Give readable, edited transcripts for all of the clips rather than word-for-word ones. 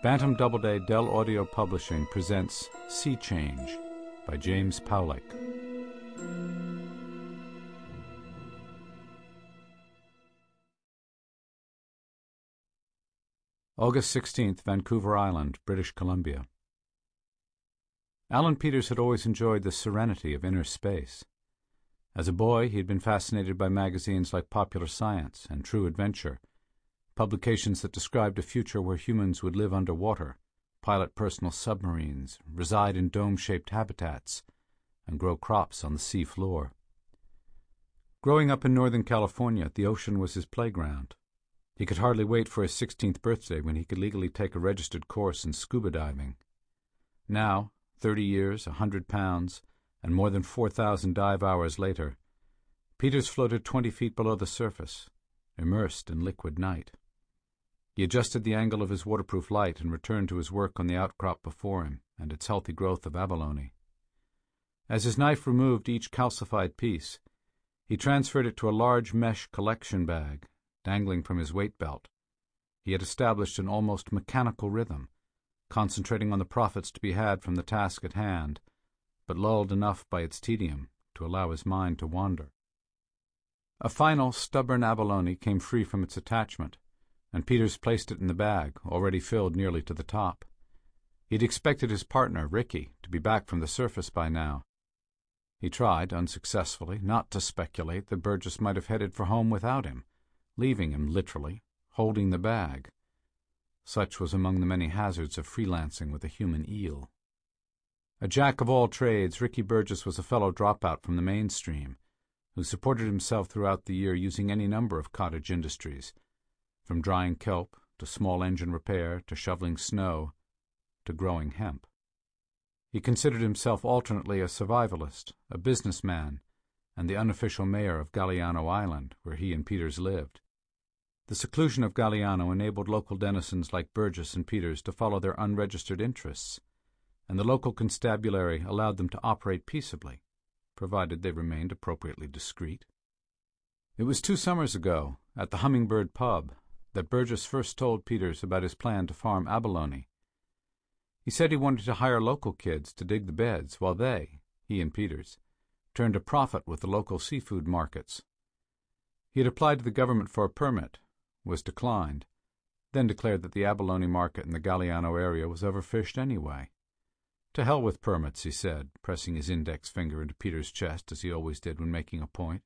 Bantam Doubleday Dell Audio Publishing presents Sea Change by James Powlick. August 16th, Vancouver Island, British Columbia. Alan Peters had always enjoyed the serenity of inner space. As a boy, he had been fascinated by magazines like Popular Science and True Adventure, publications that described a future where humans would live underwater, pilot personal submarines, reside in dome-shaped habitats, and grow crops on the sea floor. Growing up in Northern California, the ocean was his playground. He could hardly wait for his 16th birthday when he could legally take a registered course in scuba diving. Now, 30 years, 100 pounds, and more than 4,000 dive hours later, Peters floated 20 feet below the surface, immersed in liquid night. He adjusted the angle of his waterproof light and returned to his work on the outcrop before him and its healthy growth of abalone. As his knife removed each calcified piece, he transferred it to a large mesh collection bag, dangling from his weight belt. He had established an almost mechanical rhythm, concentrating on the profits to be had from the task at hand, but lulled enough by its tedium to allow his mind to wander. A final, stubborn abalone came free from its attachment, and Peters placed it in the bag, already filled nearly to the top. He'd expected his partner, Ricky, to be back from the surface by now. He tried, unsuccessfully, not to speculate that Burgess might have headed for home without him, leaving him, literally, holding the bag. Such was among the many hazards of freelancing with a human eel. A jack of all trades, Ricky Burgess was a fellow dropout from the mainstream, who supported himself throughout the year using any number of cottage industries, from drying kelp, to small engine repair, to shoveling snow, to growing hemp. He considered himself alternately a survivalist, a businessman, and the unofficial mayor of Galiano Island, where he and Peters lived. The seclusion of Galiano enabled local denizens like Burgess and Peters to follow their unregistered interests, and the local constabulary allowed them to operate peaceably, provided they remained appropriately discreet. It was 2 summers ago, at the Hummingbird pub, that Burgess first told Peters about his plan to farm abalone. He said he wanted to hire local kids to dig the beds while he and Peters, turned a profit with the local seafood markets. He had applied to the government for a permit, was declined, then declared that the abalone market in the Galiano area was overfished anyway. To hell with permits, he said, pressing his index finger into Peters' chest as he always did when making a point.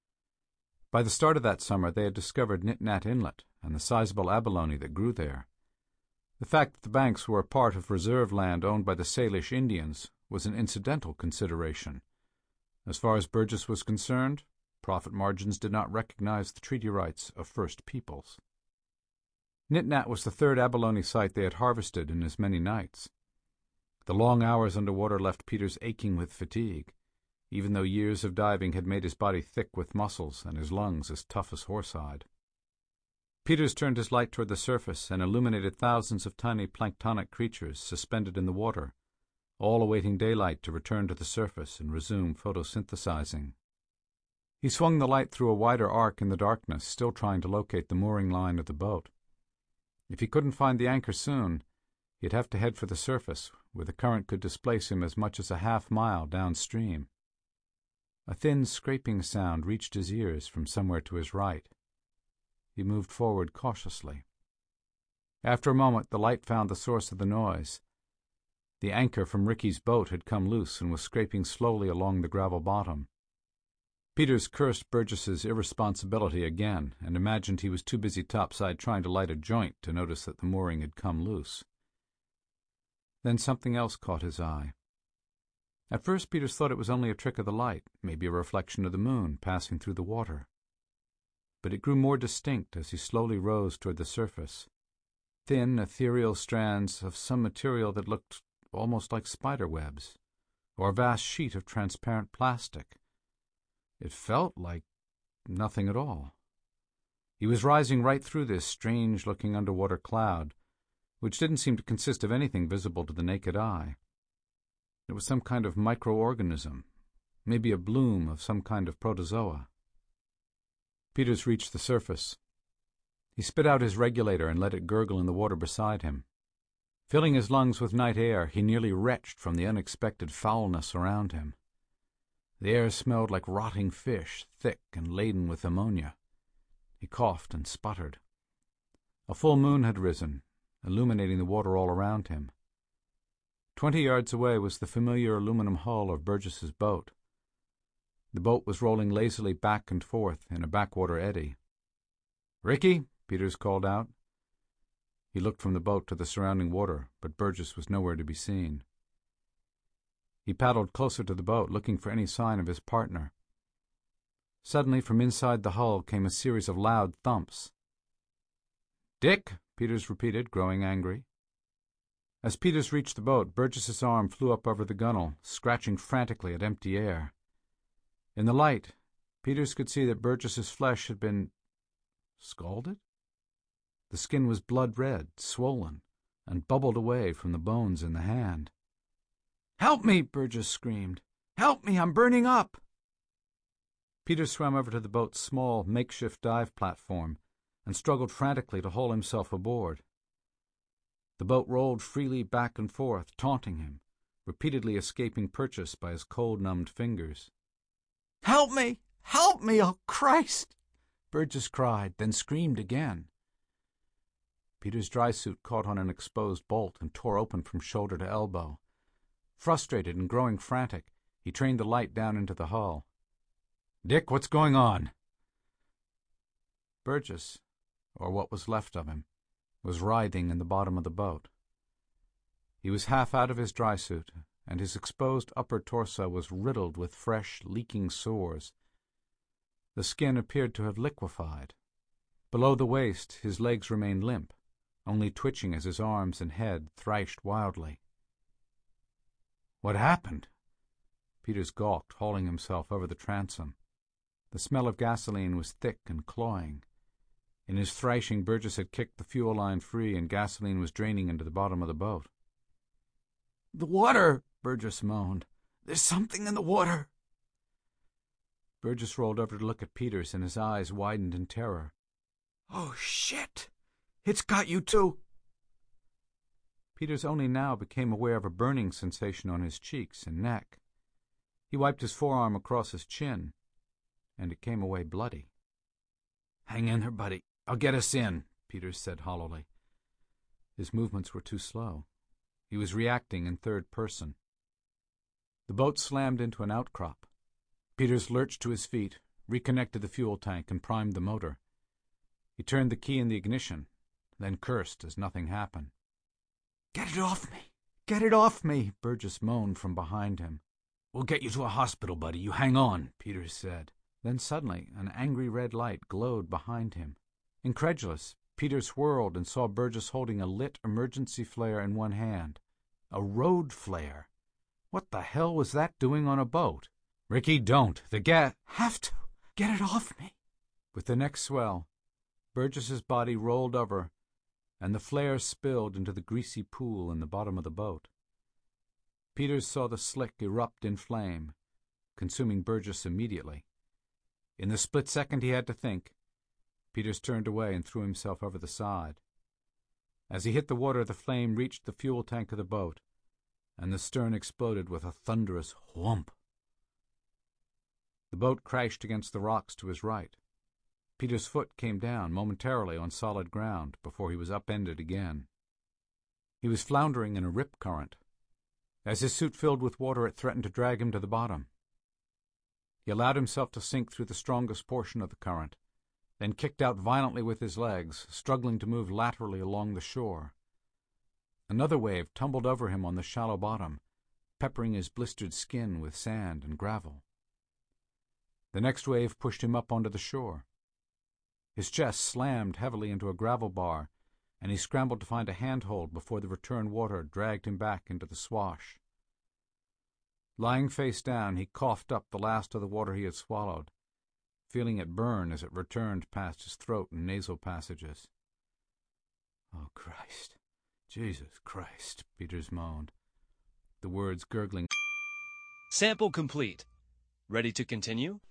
By the start of that summer, they had discovered Nitnat Inlet and the sizable abalone that grew there. The fact that the banks were a part of reserve land owned by the Salish Indians was an incidental consideration. As far as Burgess was concerned, profit margins did not recognize the treaty rights of First Peoples. Nitnat was the 3rd abalone site they had harvested in as many nights. The long hours underwater left Peters aching with fatigue, even though years of diving had made his body thick with muscles and his lungs as tough as horsehide. Peters turned his light toward the surface and illuminated thousands of tiny planktonic creatures suspended in the water, all awaiting daylight to return to the surface and resume photosynthesizing. He swung the light through a wider arc in the darkness, still trying to locate the mooring line of the boat. If he couldn't find the anchor soon, he'd have to head for the surface, where the current could displace him as much as a half-mile downstream. A thin scraping sound reached his ears from somewhere to his right. He moved forward cautiously. After a moment, the light found the source of the noise. The anchor from Ricky's boat had come loose and was scraping slowly along the gravel bottom. Peters cursed Burgess's irresponsibility again and imagined he was too busy topside trying to light a joint to notice that the mooring had come loose. Then something else caught his eye. At first Peters thought it was only a trick of the light, maybe a reflection of the moon passing through the water. But it grew more distinct as he slowly rose toward the surface. Thin, ethereal strands of some material that looked almost like spider webs, or a vast sheet of transparent plastic. It felt like nothing at all. He was rising right through this strange-looking underwater cloud, which didn't seem to consist of anything visible to the naked eye. It was some kind of microorganism, maybe a bloom of some kind of protozoa. Peters reached the surface. He spit out his regulator and let it gurgle in the water beside him. Filling his lungs with night air, he nearly retched from the unexpected foulness around him. The air smelled like rotting fish, thick and laden with ammonia. He coughed and sputtered. A full moon had risen, illuminating the water all around him. 20 yards away was the familiar aluminum hull of Burgess's boat. The boat was rolling lazily back and forth in a backwater eddy. "Ricky," Peters called out. He looked from the boat to the surrounding water, but Burgess was nowhere to be seen. He paddled closer to the boat, looking for any sign of his partner. Suddenly, from inside the hull came a series of loud thumps. "Dick," Peters repeated, growing angry. As Peters reached the boat, Burgess's arm flew up over the gunwale, scratching frantically at empty air. In the light, Peters could see that Burgess's flesh had been scalded. The skin was blood-red, swollen, and bubbled away from the bones in the hand. "Help me!" Burgess screamed. "Help me! I'm burning up!" Peters swam over to the boat's small, makeshift dive platform and struggled frantically to haul himself aboard. The boat rolled freely back and forth, taunting him, repeatedly escaping purchase by his cold-numbed fingers. "Help me! Help me! Oh, Christ!" Burgess cried, then screamed again. Peter's dry suit caught on an exposed bolt and tore open from shoulder to elbow. Frustrated and growing frantic, he trained the light down into the hull. "Dick, what's going on?" Burgess, or what was left of him, was writhing in the bottom of the boat. He was half out of his dry suit, and his exposed upper torso was riddled with fresh, leaking sores. The skin appeared to have liquefied. Below the waist, his legs remained limp, only twitching as his arms and head thrashed wildly. "What happened?" Peters gawked, hauling himself over the transom. The smell of gasoline was thick and cloying. In his thrashing, Burgess had kicked the fuel line free, and gasoline was draining into the bottom of the boat. "The water!" Burgess moaned. "There's something in the water!" Burgess rolled over to look at Peters, and his eyes widened in terror. "Oh, shit! It's got you, too!" Peters only now became aware of a burning sensation on his cheeks and neck. He wiped his forearm across his chin, and it came away bloody. "Hang in there, buddy. I'll get us in," Peters said hollowly. His movements were too slow. He was reacting in third person. The boat slammed into an outcrop. Peters lurched to his feet, reconnected the fuel tank, and primed the motor. He turned the key in the ignition, then cursed as nothing happened. "Get it off me! Get it off me!" Burgess moaned from behind him. "We'll get you to a hospital, buddy. You hang on," Peters said. Then suddenly an angry red light glowed behind him. Incredulous, Peters whirled and saw Burgess holding a lit emergency flare in one hand. A road flare. What the hell was that doing on a boat? "Ricky, don't! The gas—" "Have to! Get it off me!" With the next swell, Burgess's body rolled over, and the flare spilled into the greasy pool in the bottom of the boat. Peters saw the slick erupt in flame, consuming Burgess immediately. In the split second he had to think, Peters turned away and threw himself over the side. As he hit the water, the flame reached the fuel tank of the boat, and the stern exploded with a thunderous whump. The boat crashed against the rocks to his right. Peters' foot came down momentarily on solid ground before he was upended again. He was floundering in a rip current. As his suit filled with water, it threatened to drag him to the bottom. He allowed himself to sink through the strongest portion of the current, then kicked out violently with his legs, struggling to move laterally along the shore. Another wave tumbled over him on the shallow bottom, peppering his blistered skin with sand and gravel. The next wave pushed him up onto the shore. His chest slammed heavily into a gravel bar, and he scrambled to find a handhold before the return water dragged him back into the swash. Lying face down, he coughed up the last of the water he had swallowed, feeling it burn as it returned past his throat and nasal passages. "Oh, Christ. Jesus Christ," Peters moaned, the words gurgling. Sample complete. Ready to continue?